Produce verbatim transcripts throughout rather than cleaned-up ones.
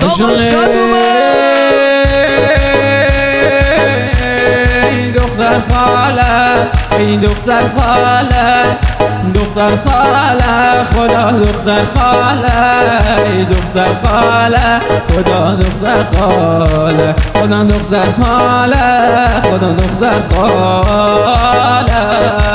ای دختر خاله ای دختر خاله دختر خاله خدا دختر خاله ای دختر خاله خدا دختر خاله خدا دختر خاله خدا دختر خاله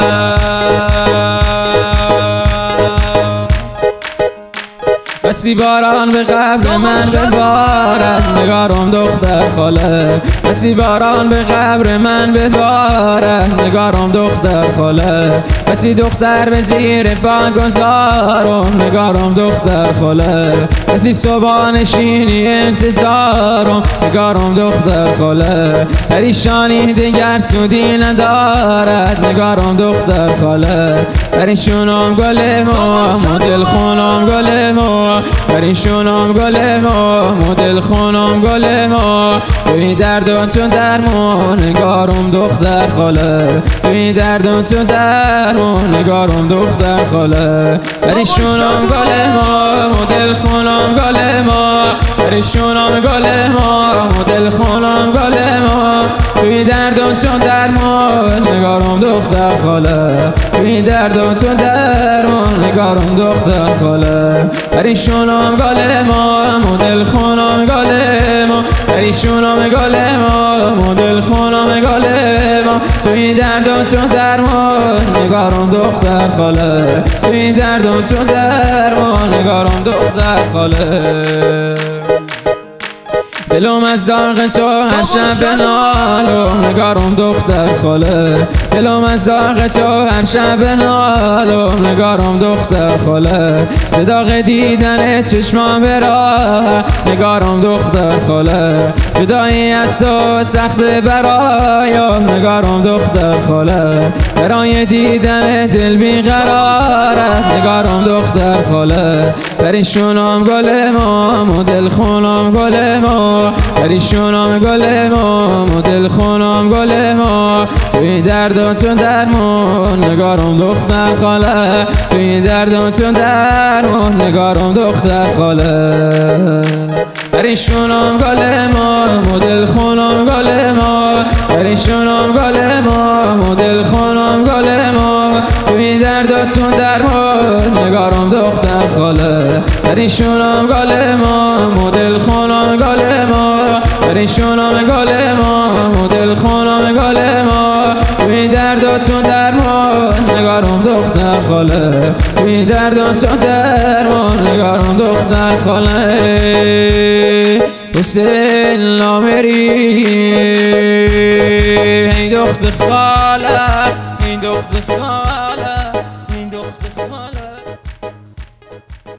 بسی باران به قبر من ببارد نگارم دختر خاله بسی باران به قبر من ببارد نگارم دختر خاله بسی دختر به زیر پا گذارم نگارم دختر خاله بسی صبح نشینی انتظارم نگارم دختر خاله پریشانی دیگر سودی ندارد نگارم دختر خاله پریشونم گل ما مدل خونم گل ما پریشونم گل ما مدل خونم گل ما توی درد و تو درمون نگارم دختر خاله توی درد و تو درمون نگارم دختر خاله پریشونم گل ما مدل خونم گل ما پریشونم گل ما مدل خونم گل ما توی درد و تو درمون نگارم دختر خاله توی درد و تو درمون نگارم دختر خاله پریشونم گل ما مدل خونم گل ما پریشونم گل ما مدل خونم گل ما توی درد و تو درمون نگارم دختر خاله توی درد و تو درمون نگارم دختر خاله دلم از داغ تو هر شب بنالم نگارم دختر خاله دلم از داغ تو هر شب بنالم نگارم دختر خاله صداق دیدن چشمام براه نگارم دختر خاله جدایی از تو سخت برایم نگارم دختر خاله برای دیدن دل بیقراره نگارم دختر خاله پریشونم گل ما مدل خونم گل ما پریشونم گل ما مدل خونم گل ما توی درد و تو درمون نگارم دختر خاله توی درد و تو درمون نگارم دختر خاله پریشونم گل ما مدل خونم گل ما پریشونم گل ما مدل خونم گل ما توی درد و تو درمون نگارم دختر خاله پریشونم گل ما مدل خونم گل ما پریشونم گل ما مدل خونم گل ما توی درد و تو درمون نگارم دختر خاله توی درد و تو درمون نگارم دختر خاله حسین نامری ای دختر خاله